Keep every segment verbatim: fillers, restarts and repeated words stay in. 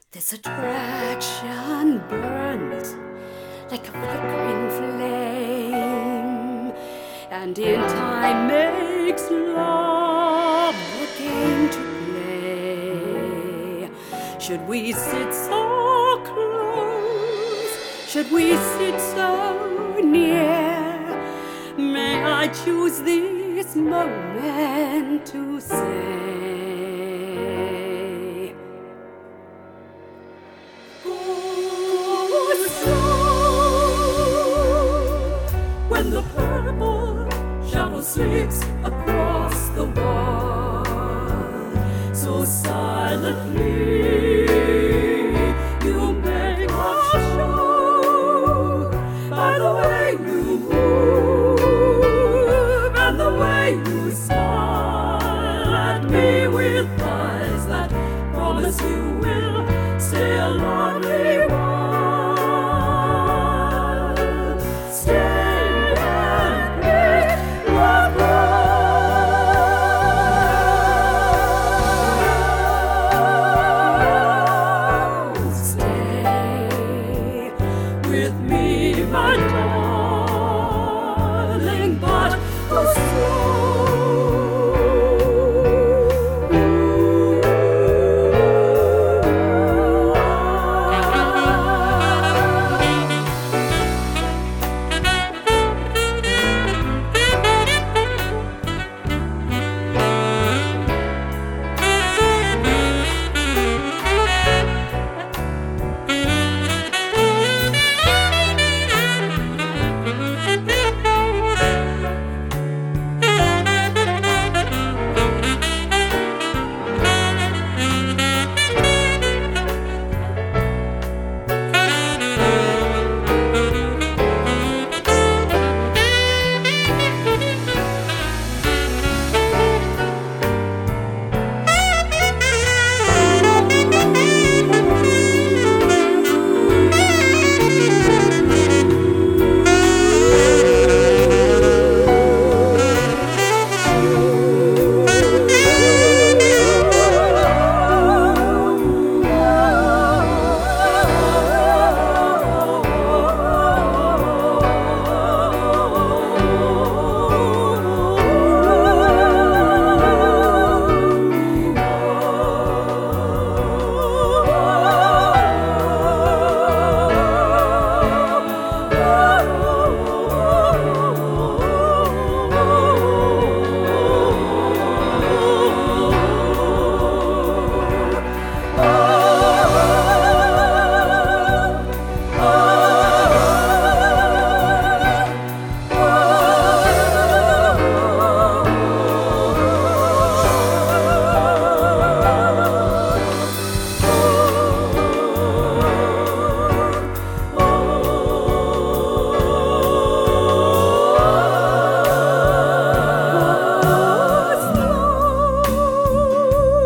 This attraction burns like a flickering flame, and in time makes love a game to play. Should we sit so close? Should we sit so near? May I choose this moment to say, when the purple shadow slips across the wall, so silently you make a show by the way you move and the way you smile at me with eyes that promise you will stay a lonely while. With me, my darling, but oh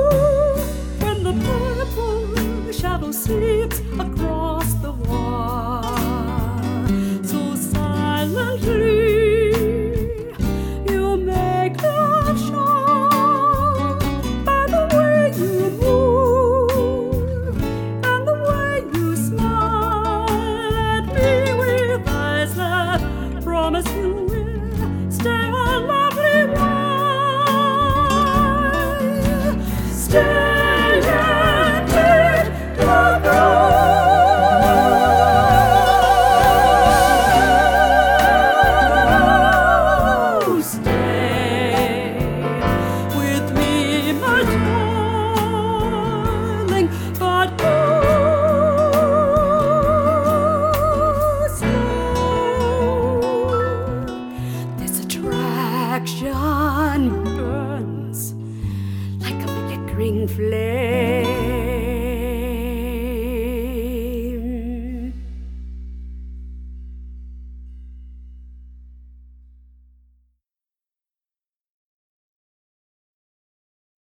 sleeps across the wall.